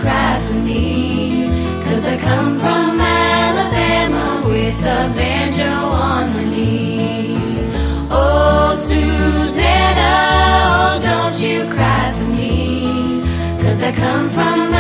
cry for me, 'cause I come from Alabama with a banjo on my knee. Oh, Susanna, oh, don't you cry for me, 'cause I come from